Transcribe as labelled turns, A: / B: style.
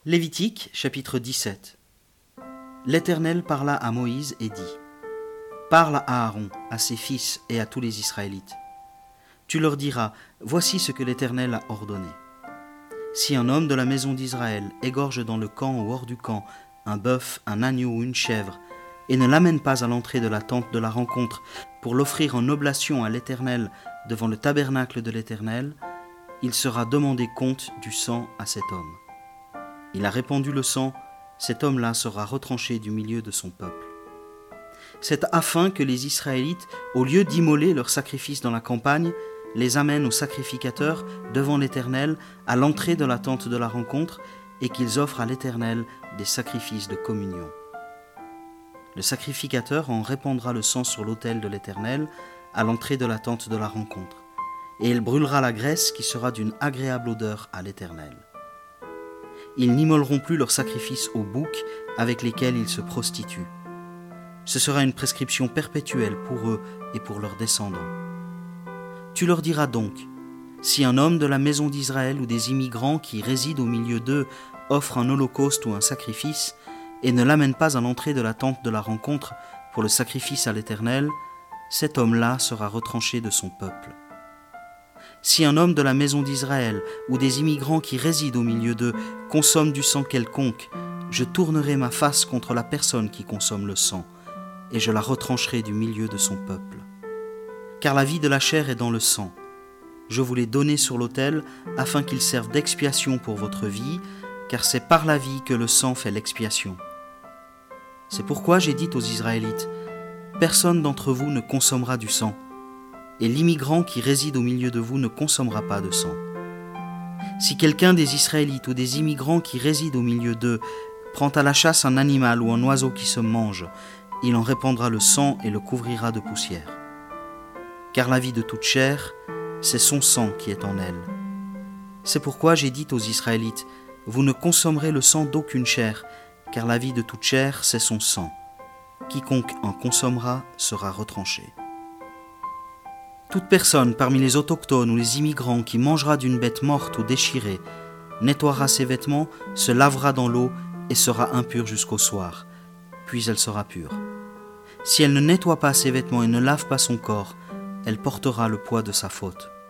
A: Lévitique, chapitre 17. L'Éternel parla à Moïse et dit : Parle à Aaron, à ses fils et à tous les Israélites. Tu leur diras : Voici ce que l'Éternel a ordonné. Si un homme de la maison d'Israël égorge dans le camp ou hors du camp un bœuf, un agneau ou une chèvre, et ne l'amène pas à l'entrée de la tente de la rencontre pour l'offrir en oblation à l'Éternel devant le tabernacle de l'Éternel, il sera demandé compte du sang à cet homme. Il a répandu le sang, cet homme-là sera retranché du milieu de son peuple. C'est afin que les Israélites, au lieu d'immoler leurs sacrifices dans la campagne, les amènent au sacrificateur devant l'Éternel à l'entrée de la tente de la rencontre et qu'ils offrent à l'Éternel des sacrifices de communion. Le sacrificateur en répandra le sang sur l'autel de l'Éternel à l'entrée de la tente de la rencontre, et il brûlera la graisse qui sera d'une agréable odeur à l'Éternel. Ils n'immoleront plus leurs sacrifices aux boucs avec lesquels ils se prostituent. Ce sera une prescription perpétuelle pour eux et pour leurs descendants. Tu leur diras donc : si un homme de la maison d'Israël ou des immigrants qui résident au milieu d'eux offre un holocauste ou un sacrifice et ne l'amène pas à l'entrée de la tente de la rencontre pour le sacrifice à l'Éternel, cet homme-là sera retranché de son peuple. Si un homme de la maison d'Israël ou des immigrants qui résident au milieu d'eux consomme du sang quelconque, je tournerai ma face contre la personne qui consomme le sang, et je la retrancherai du milieu de son peuple. Car la vie de la chair est dans le sang. Je vous l'ai donné sur l'autel afin qu'il serve d'expiation pour votre vie, car c'est par la vie que le sang fait l'expiation. C'est pourquoi j'ai dit aux Israélites : personne d'entre vous ne consommera du sang, et l'immigrant qui réside au milieu de vous ne consommera pas de sang. Si quelqu'un des Israélites ou des immigrants qui résident au milieu d'eux prend à la chasse un animal ou un oiseau qui se mange, il en répandra le sang et le couvrira de poussière. Car la vie de toute chair, c'est son sang qui est en elle. C'est pourquoi j'ai dit aux Israélites : vous ne consommerez le sang d'aucune chair, car la vie de toute chair, c'est son sang. Quiconque en consommera sera retranché. Toute personne parmi les autochtones ou les immigrants qui mangera d'une bête morte ou déchirée nettoiera ses vêtements, se lavera dans l'eau et sera impure jusqu'au soir, puis elle sera pure. Si elle ne nettoie pas ses vêtements et ne lave pas son corps, elle portera le poids de sa faute.